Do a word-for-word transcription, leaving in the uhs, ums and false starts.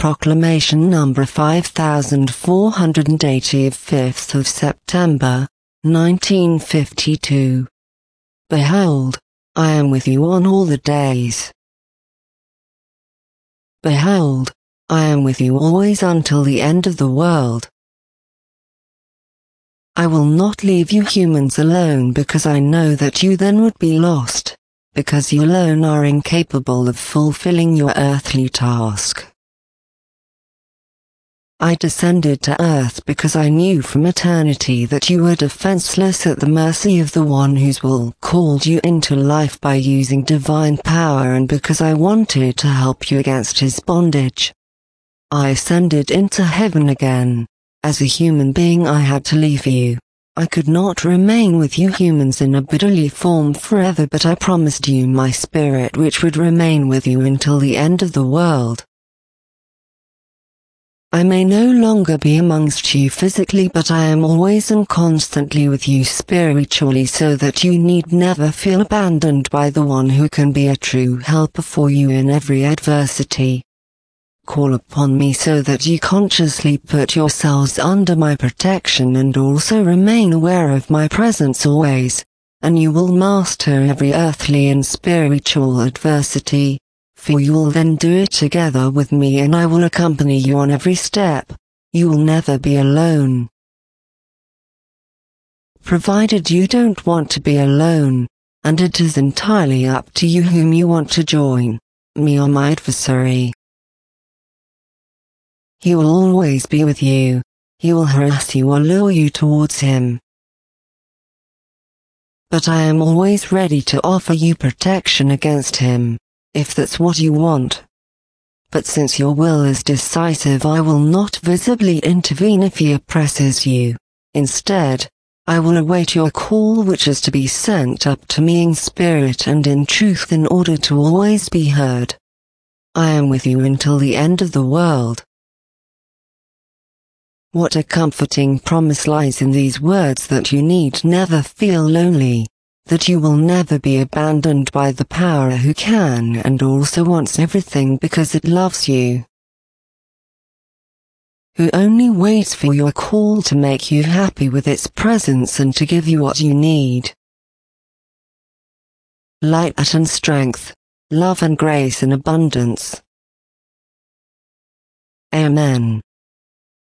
Proclamation number five thousand four hundred eighty of fifth of September, nineteen fifty-two. Behold, I am with you on all the days. Behold, I am with you always until the end of the world. I will not leave you humans alone because I know that you then would be lost, because you alone are incapable of fulfilling your earthly task. I descended to earth because I knew from eternity that you were defenseless at the mercy of the one whose will called you into life by using divine power, and because I wanted to help you against his bondage. I ascended into heaven again. As a human being I had to leave you. I could not remain with you humans in a bodily form forever, but I promised you my spirit which would remain with you until the end of the world. I may no longer be amongst you physically, but I am always and constantly with you spiritually, so that you need never feel abandoned by the one who can be a true helper for you in every adversity. Call upon me so that you consciously put yourselves under my protection and also remain aware of my presence always, and you will master every earthly and spiritual adversity, for you will then do it together with me and I will accompany you on every step. You will never be alone. Provided you don't want to be alone, and it is entirely up to you whom you want to join, me or my adversary. He will always be with you. He will harass you or lure you towards him. But I am always ready to offer you protection against him, if that's what you want. But since your will is decisive, I will not visibly intervene if he oppresses you. Instead, I will await your call, which is to be sent up to me in spirit and in truth in order to always be heard. I am with you until the end of the world. What a comforting promise lies in these words, that you need never feel lonely, that you will never be abandoned by the power who can and also wants everything because it loves you, who only waits for your call to make you happy with its presence and to give you what you need. Light and strength, love and grace in abundance. Amen.